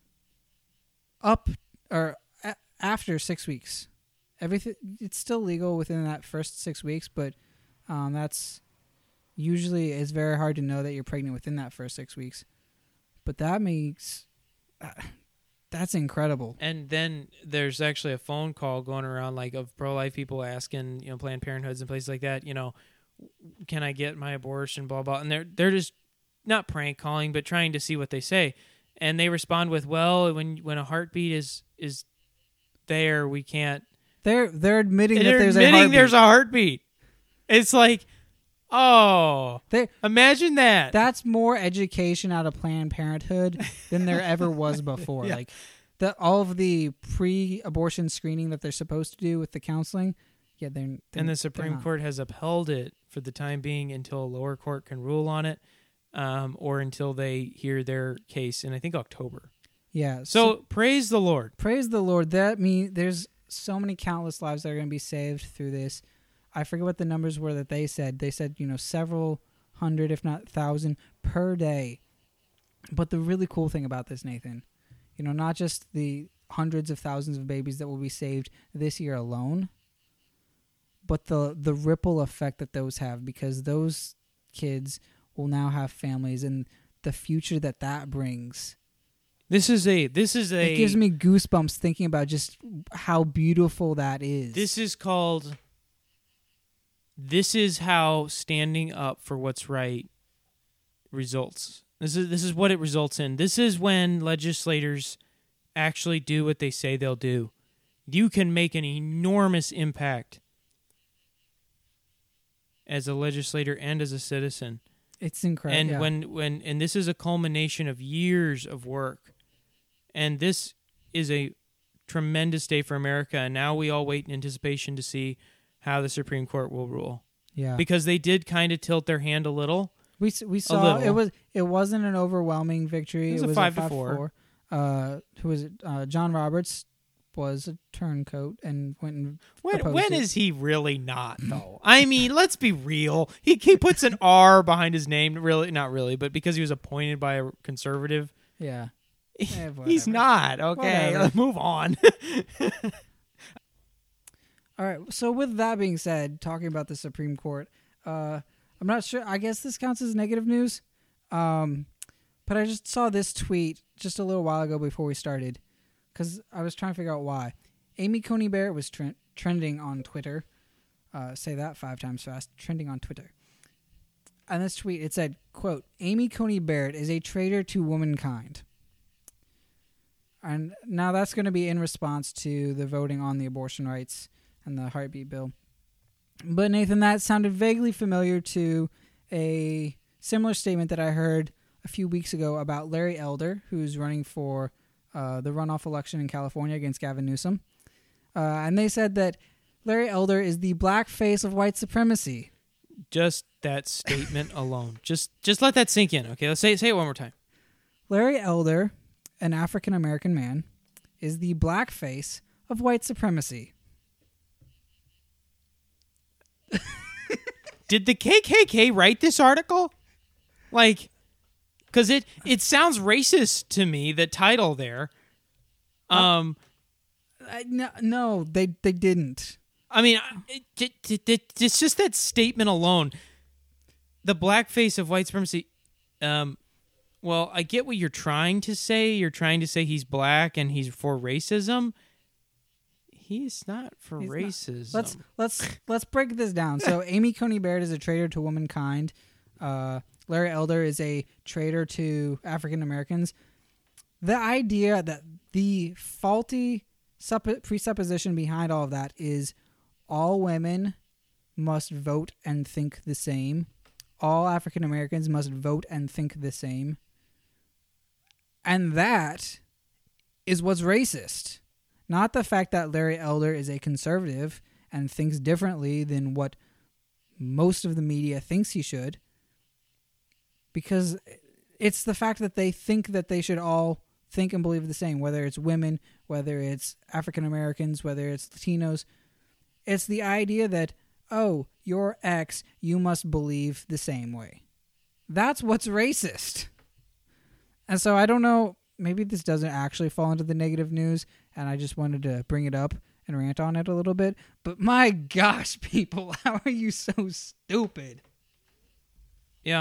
Speaker 2: after 6 weeks. Everything, it's still legal within that first 6 weeks, but that's usually, it's very hard to know that you're pregnant within that first 6 weeks. But that makes that's incredible.
Speaker 1: And then there's actually a phone call going around, like, of pro-life people asking, Planned Parenthoods and places like that, can I get my abortion, blah blah. And they're just not prank calling, but trying to see what they say. And they respond with, "Well, when a heartbeat is there, we can't."
Speaker 2: They're admitting
Speaker 1: They're
Speaker 2: that there's
Speaker 1: admitting
Speaker 2: a heartbeat.
Speaker 1: there's a heartbeat. It's like, oh, imagine that.
Speaker 2: That's more education out of Planned Parenthood than there ever was before.
Speaker 1: Yeah.
Speaker 2: Like all of the pre-abortion screening that they're supposed to do with the counseling. Yeah, they're
Speaker 1: and the Supreme
Speaker 2: not.
Speaker 1: Court has upheld it for the time being until a lower court can rule on it, or until they hear their case in, I think, October.
Speaker 2: Yeah.
Speaker 1: So praise the Lord.
Speaker 2: Praise the Lord. That means there's so many countless lives that are going to be saved through this. I forget what the numbers were that they said. They said, several hundred, if not 1,000 per day. But the really cool thing about this, Nathan, not just the hundreds of thousands of babies that will be saved this year alone, but the ripple effect that those have, because those kids will now have families and the future that brings.
Speaker 1: This is
Speaker 2: It gives me goosebumps thinking about just how beautiful that is.
Speaker 1: This is how standing up for what's right results. This is what it results in. This is when legislators actually do what they say they'll do. You can make an enormous impact as a legislator and as a citizen.
Speaker 2: It's incredible.
Speaker 1: And and this is a culmination of years of work. And this is a tremendous day for America. And now we all wait in anticipation to see how the Supreme Court will rule.
Speaker 2: Yeah.
Speaker 1: Because they did kind of tilt their hand a little.
Speaker 2: We saw it wasn't an overwhelming victory.
Speaker 1: It was a 5-4.
Speaker 2: Who was it? John Roberts was a turncoat and went and
Speaker 1: when is he really not, though? I mean, let's be real. He puts an R behind his name. Really, not really, but because he was appointed by a conservative.
Speaker 2: Yeah.
Speaker 1: He's not. Okay, let's move on.
Speaker 2: All right. So with that being said, talking about the Supreme Court, I'm not sure. I guess this counts as negative news. But I just saw this tweet just a little while ago before we started, because I was trying to figure out why. Amy Coney Barrett was trending on Twitter. Say that 5 times fast. Trending on Twitter. And this tweet, it said, quote, "Amy Coney Barrett is a traitor to womankind." And now that's going to be in response to the voting on the abortion rights and the heartbeat bill. But Nathan, that sounded vaguely familiar to a similar statement that I heard a few weeks ago about Larry Elder, who's running for the runoff election in California against Gavin Newsom. And they said that Larry Elder is the black face of white supremacy.
Speaker 1: Just that statement alone. Just let that sink in, okay? Let's say it one more time.
Speaker 2: Larry Elder, an African-American man, is the black face of white supremacy.
Speaker 1: Did the KKK write this article? Like, because it sounds racist to me, the title there.
Speaker 2: No, they didn't.
Speaker 1: I mean, it's just that statement alone. The blackface of white supremacy. Well, I get what you're trying to say. You're trying to say he's black and he's for racism. He's not for racism.
Speaker 2: Let's break this down. So Amy Coney Barrett is a traitor to womankind. Larry Elder is a traitor to African Americans. The idea that the faulty presupposition behind all of that is all women must vote and think the same. All African Americans must vote and think the same. And that is what's racist. Not the fact that Larry Elder is a conservative and thinks differently than what most of the media thinks he should. Because it's the fact that they think that they should all think and believe the same, whether it's women, whether it's African Americans, whether it's Latinos. It's the idea that, oh, you're X, you must believe the same way. That's what's racist. And so I don't know, maybe this doesn't actually fall into the negative news, and I just wanted to bring it up and rant on it a little bit. But my gosh, people, how are you so stupid?
Speaker 1: Yeah.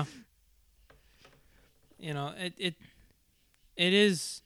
Speaker 1: You know, it is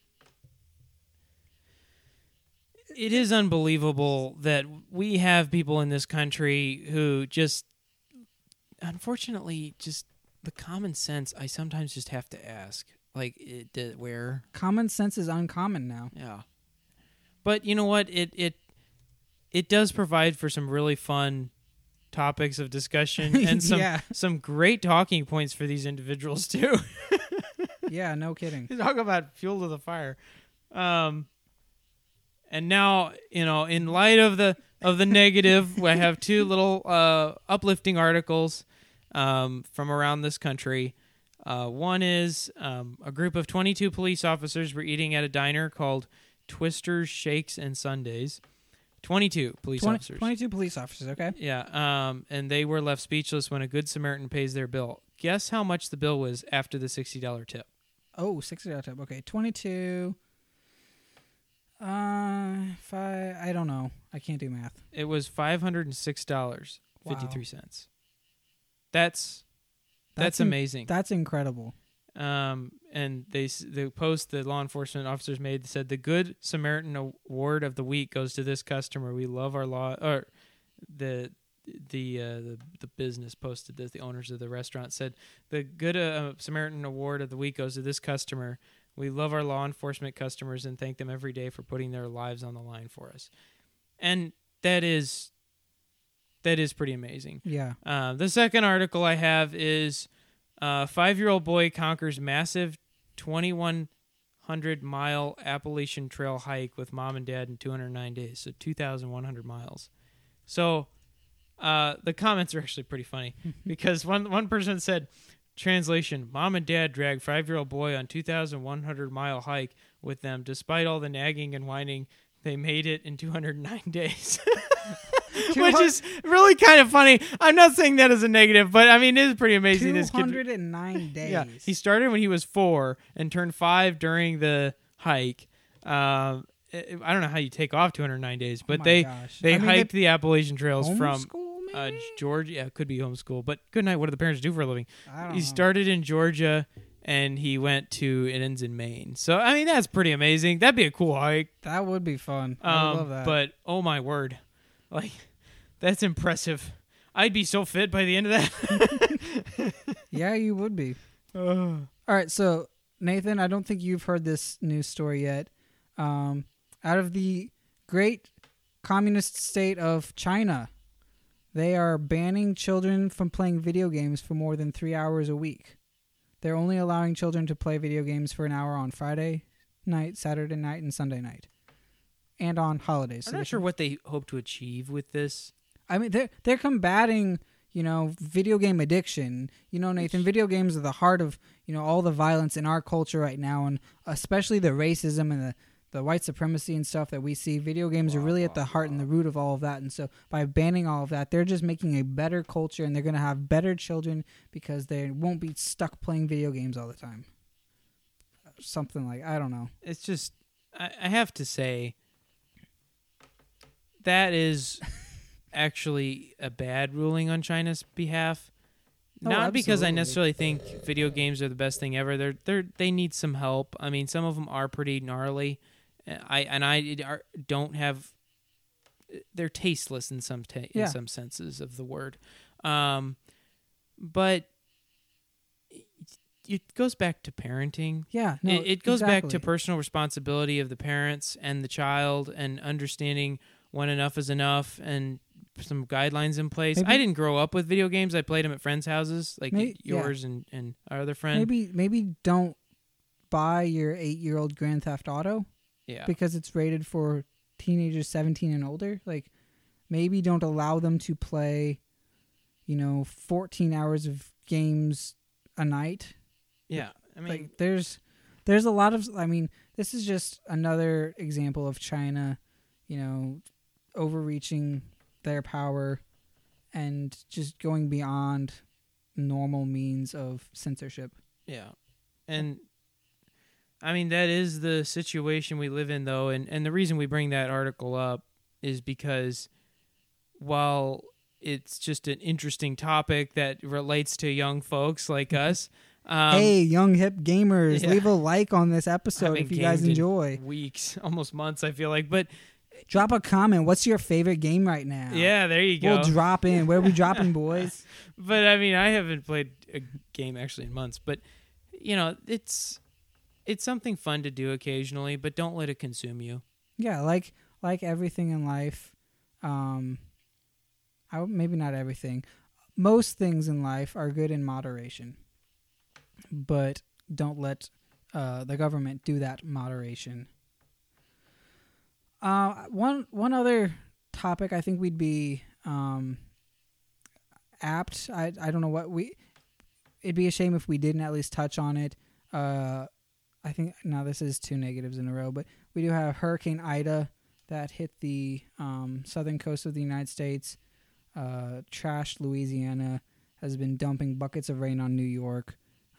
Speaker 1: unbelievable that we have people in this country who just, unfortunately, just the common sense, I sometimes just have to ask, like, where?
Speaker 2: Common sense is uncommon now.
Speaker 1: Yeah. But you know what? It does provide for some really fun topics of discussion and some great talking points for these individuals too.
Speaker 2: Yeah, no kidding.
Speaker 1: Talk about fuel to the fire. And now, you know, in light of the negative, I have two little uplifting articles from around this country. One is a group of 22 police officers were eating at a diner called Twisters, Shakes, and Sundays. 22 police officers.
Speaker 2: 22 police officers, okay.
Speaker 1: Yeah, and they were left speechless when a Good Samaritan pays their bill. Guess how much the bill was after the $60 tip?
Speaker 2: Oh, $60 tip. Okay, 22. I don't know. I can't do math.
Speaker 1: It was $506.53. That's amazing.
Speaker 2: That's incredible.
Speaker 1: And the post the law enforcement officers made said the Good Samaritan Award of the week goes to this customer. We love our law. Or the business posted this. The owners of the restaurant said the Good Samaritan Award of the week goes to this customer. We love our law enforcement customers and thank them every day for putting their lives on the line for us. And that is pretty amazing.
Speaker 2: Yeah.
Speaker 1: The second article I have is 5-year-old boy conquers massive 2,100-mile Appalachian Trail hike with mom and dad in 209 days, so 2,100 miles. So the comments are actually pretty funny because one person said, translation, mom and dad dragged 5-year-old boy on 2,100-mile hike with them. Despite all the nagging and whining, they made it in 209 days. Which is really kind of funny. I'm not saying that as a negative, but I mean, it is pretty amazing.
Speaker 2: 209 days.
Speaker 1: Yeah, he started when he was 4 and turned 5 during the hike. I don't know how you take off 209 days, but they hiked the Appalachian Trails from Georgia. Yeah, it could be homeschool, but good night. What do the parents do for a living? He started in Georgia and he went to it ends in Maine. So I mean, that's pretty amazing. That'd be a cool hike.
Speaker 2: That would be fun. I would love that.
Speaker 1: But oh my word, like that's impressive. I'd be so fit by the end of that.
Speaker 2: Yeah, you would be. All right, so Nathan, I don't think you've heard this news story yet. Out of the great communist state of China, they are banning children from playing video games for more than 3 hours a week. They're only allowing children to play video games for an hour on Friday night, Saturday night, and Sunday night, and on holidays.
Speaker 1: I'm not sure what they hope to achieve with this.
Speaker 2: I mean, they're combating, video game addiction. Nathan, video games are the heart of, all the violence in our culture right now, and especially the racism and the white supremacy and stuff that we see. Video games are really at the heart and the root of all of that. And so by banning all of that, they're just making a better culture, and they're going to have better children because they won't be stuck playing video games all the time. Something like, I don't know.
Speaker 1: It's just, I have to say, that is actually a bad ruling on China's behalf. Not because I necessarily think video games are the best thing ever. They need some help. I mean, some of them are pretty gnarly. Don't have. They're tasteless in some senses of the word, but it goes back to parenting.
Speaker 2: Yeah, no,
Speaker 1: it goes back to personal responsibility of the parents and the child, and understanding when enough is enough, and some guidelines in place. I didn't grow up with video games. I played them at friends' houses, like yours and our other friend.
Speaker 2: Maybe don't buy your 8-year-old Grand Theft Auto.
Speaker 1: Yeah.
Speaker 2: because it's rated for teenagers 17 and older. Like, maybe don't allow them to play, 14 hours of games a night.
Speaker 1: Yeah. I mean,
Speaker 2: Like, there's a lot of, this is just another example of China, overreaching their power and just going beyond normal means of censorship.
Speaker 1: yeah. And I mean, that is the situation we live in, though. And the reason we bring that article up is because while it's just an interesting topic that relates to young folks like us.
Speaker 2: Hey, young hip gamers,
Speaker 1: yeah.
Speaker 2: leave a like on this episode
Speaker 1: Haven't
Speaker 2: if you guys
Speaker 1: gamed in
Speaker 2: enjoy.
Speaker 1: weeks, almost months, I feel like. But
Speaker 2: Drop a comment. What's your favorite game right now?
Speaker 1: yeah, there you go.
Speaker 2: We'll drop in. Where are we dropping, boys?
Speaker 1: But I mean, I haven't played a game actually in months. But it's something fun to do occasionally. But don't let it consume you.
Speaker 2: Yeah, like everything in life, maybe not everything. Most things in life are good in moderation, but don't let the government do that moderation. One other topic I think we'd be apt. I don't know what it'd be a shame if we didn't at least touch on it. I think now this is 2 negatives in a row, but we do have Hurricane Ida that hit the southern coast of the United States. Trashed Louisiana, has been dumping buckets of rain on New York.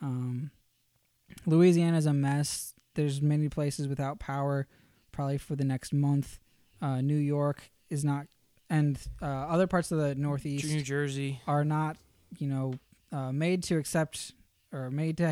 Speaker 2: Louisiana's a mess. There's many places without power, probably for the next month. New York is not, and other parts of the Northeast,
Speaker 1: New Jersey,
Speaker 2: are not, made to accept or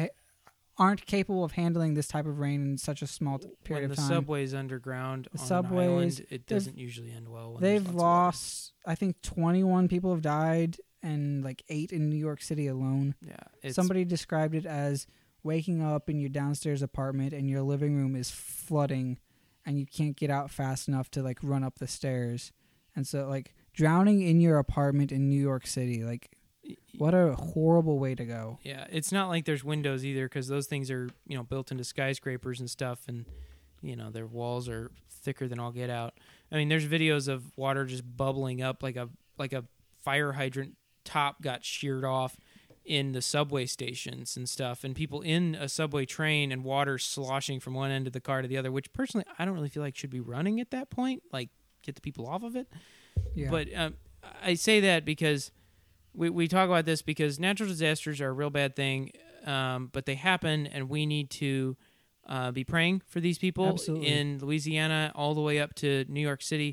Speaker 2: aren't capable of handling this type of rain in such a small period of time.
Speaker 1: When the subway's underground on
Speaker 2: subways,
Speaker 1: an island, it doesn't usually end well. When
Speaker 2: They've lost, I think 21 people have died, and like 8 in New York City alone.
Speaker 1: Yeah,
Speaker 2: Somebody described it as waking up in your downstairs apartment and your living room is flooding, and you can't get out fast enough to like run up the stairs. And so like drowning in your apartment in New York City, like what a horrible way to go.
Speaker 1: Yeah, it's not like there's windows either, because those things are built into skyscrapers and stuff, and their walls are thicker than all get out. I mean, there's videos of water just bubbling up like a fire hydrant top got sheared off in the subway stations and stuff, and people in a subway train and water sloshing from one end of the car to the other, which personally I don't really feel like should be running at that point, like get the people off of it.
Speaker 2: Yeah.
Speaker 1: But I say that because we talk about this because natural disasters are a real bad thing, but they happen, and we need to be praying for these people.
Speaker 2: Absolutely.
Speaker 1: In Louisiana all the way up to New York City.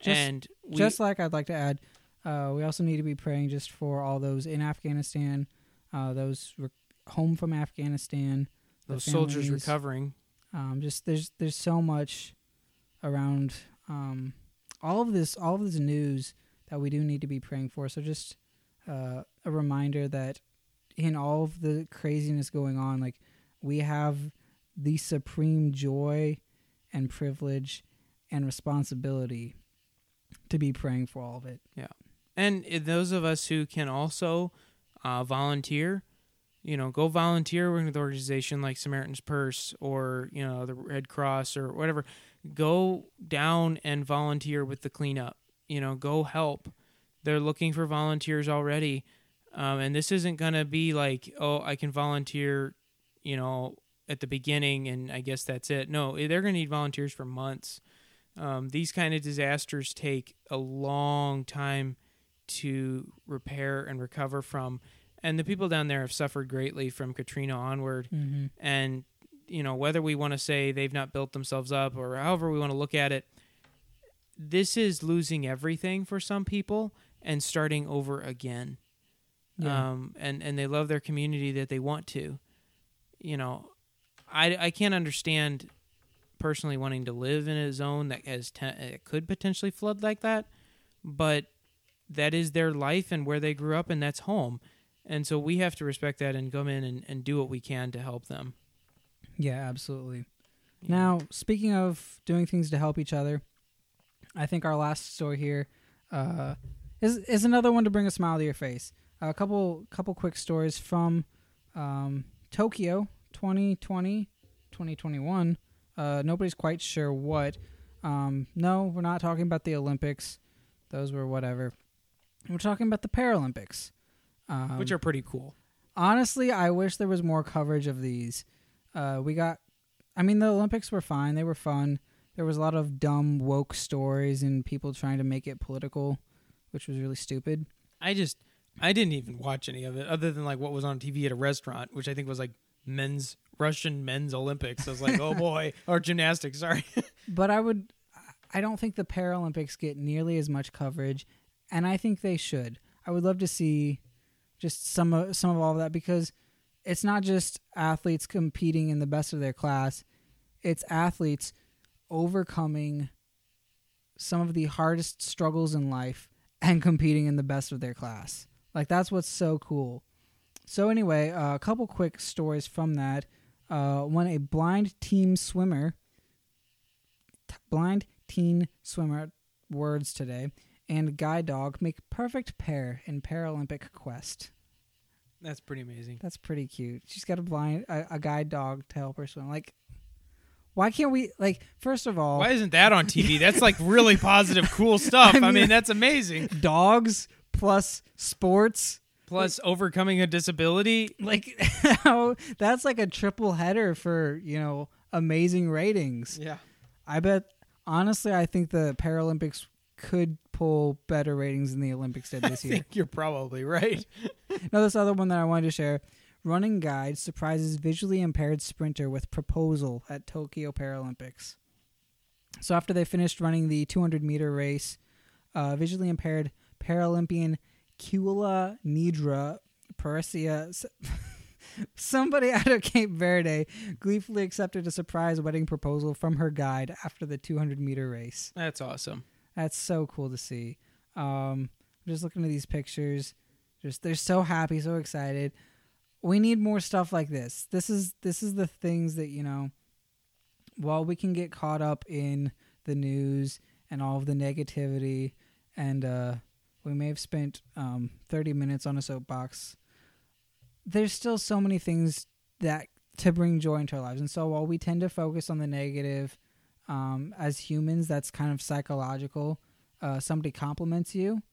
Speaker 2: Just like I'd like to add, we also need to be praying just for all those in Afghanistan, those home from Afghanistan,
Speaker 1: those soldiers recovering.
Speaker 2: Just there's so much around all of this news that we do need to be praying for. So just a reminder that in all of the craziness going on, like we have the supreme joy and privilege and responsibility to be praying for all of it.
Speaker 1: Yeah. And those of us who can also volunteer, go volunteer with an organization like Samaritan's Purse or, the Red Cross or whatever. Go down and volunteer with the cleanup. Go help. They're looking for volunteers already. And this isn't going to be like, oh, I can volunteer, at the beginning and I guess that's it. No, they're going to need volunteers for months. These kind of disasters take a long time to repair and recover from. And the people down there have suffered greatly from Katrina onward. Mm-hmm. And, whether we want to say they've not built themselves up or however we want to look at it, this is losing everything for some people and starting over again.
Speaker 2: Yeah.
Speaker 1: And they love their community that they want to. I can't understand personally wanting to live in a zone that could potentially flood like that, but that is their life and where they grew up, and that's home. And so we have to respect that and come in and do what we can to help them.
Speaker 2: Yeah, absolutely. Yeah. Now, speaking of doing things to help each other, I think our last story here is another one to bring a smile to your face. A couple quick stories from Tokyo 2020, 2021. Nobody's quite sure what. No, we're not talking about the Olympics. Those were whatever. We're talking about the Paralympics.
Speaker 1: Which are pretty cool.
Speaker 2: Honestly, I wish there was more coverage of these. The Olympics were fine. They were fun. There was a lot of dumb, woke stories and people trying to make it political, which was really stupid.
Speaker 1: I didn't even watch any of it other than like what was on TV at a restaurant, which I think was like Russian men's Olympics. I was like, oh boy, or gymnastics, sorry.
Speaker 2: But I don't think the Paralympics get nearly as much coverage, and I think they should. I would love to see just some of all of that, because it's not just athletes competing in the best of their class. It's athletes overcoming some of the hardest struggles in life and competing in the best of their class. Like, that's what's so cool. So anyway, a couple quick stories from that. When a blind teen swimmer, words today, and guide dog make perfect pair in Paralympic quest.
Speaker 1: That's pretty amazing.
Speaker 2: That's pretty cute. She's got a guide dog to help her swim. Like, why can't we, like, first of all...
Speaker 1: Why isn't that on TV? That's, like, really positive, cool stuff. I mean, that's amazing.
Speaker 2: Dogs plus sports.
Speaker 1: Plus overcoming a disability.
Speaker 2: Like, that's like a triple header for, amazing ratings.
Speaker 1: Yeah.
Speaker 2: I bet, honestly, I think the Paralympics could pull better ratings than the Olympics did this year.
Speaker 1: I think you're probably right.
Speaker 2: Now, this other one that I wanted to share. Running guide surprises visually impaired sprinter with proposal at Tokyo Paralympics. So after they finished running the 200-meter race, visually impaired Paralympian Kula Nidra Parecia, somebody out of Cape Verde, gleefully accepted a surprise wedding proposal from her guide after the 200-meter race.
Speaker 1: That's awesome.
Speaker 2: That's so cool to see. I'm just looking at these pictures. They're so happy, so excited. We need more stuff like this. This is the things that, while we can get caught up in the news and all of the negativity, and we may have spent 30 minutes on a soapbox, there's still so many things that to bring joy into our lives. And so while we tend to focus on the negative, as humans, that's kind of psychological. Somebody compliments you,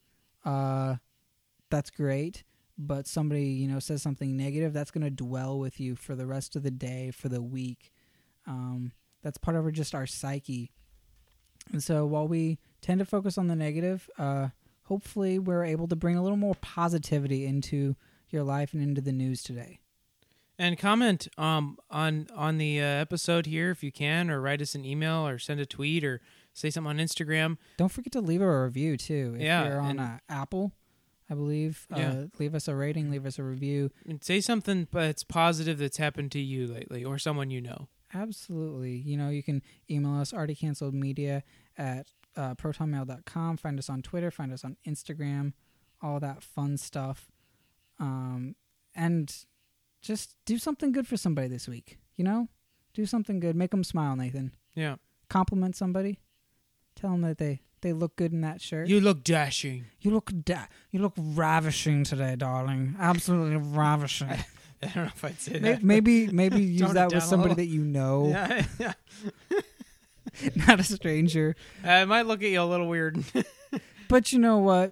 Speaker 2: that's great. But somebody, says something negative, that's going to dwell with you for the rest of the day, for the week. That's part of our psyche. And so while we tend to focus on the negative, hopefully we're able to bring a little more positivity into your life and into the news today.
Speaker 1: And comment on the episode here if you can, or write us an email, or send a tweet, or say something on Instagram.
Speaker 2: Don't forget to leave a review, too. If you're on Apple, I believe. Leave us a rating, leave us a review.
Speaker 1: And say something that's positive that's happened to you lately, or someone you know.
Speaker 2: Absolutely. You can email us, alreadycanceledmedia at protonmail.com. Find us on Twitter, find us on Instagram, all that fun stuff. And just do something good for somebody this week, Do something good. Make them smile, Nathan.
Speaker 1: Yeah.
Speaker 2: Compliment somebody. Tell them that they look good in that shirt.
Speaker 1: You look dashing.
Speaker 2: You look ravishing today, darling. Absolutely ravishing.
Speaker 1: I don't know if I'd say that.
Speaker 2: Maybe use that with somebody that you know.
Speaker 1: Yeah.
Speaker 2: Not a stranger.
Speaker 1: I might look at you a little weird.
Speaker 2: But you know what?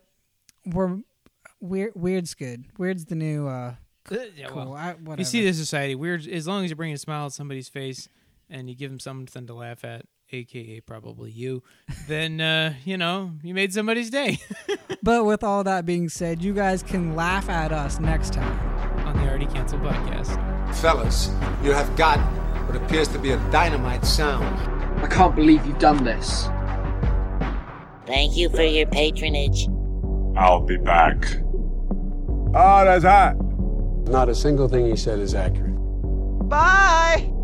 Speaker 2: Weird's good. Weird's the new cool. Whatever.
Speaker 1: You see this society. Weird, as long as you bring a smile to somebody's face and you give them something to laugh at, a.k.a. probably you, then, you made somebody's day.
Speaker 2: But with all that being said, you guys can laugh at us next time
Speaker 1: on the Already Canceled podcast.
Speaker 10: Fellas, you have got what appears to be a dynamite sound.
Speaker 11: I can't believe you've done this.
Speaker 12: Thank you for your patronage.
Speaker 13: I'll be back.
Speaker 14: Oh, that's hot.
Speaker 8: Not a single thing he said is accurate.
Speaker 6: Bye!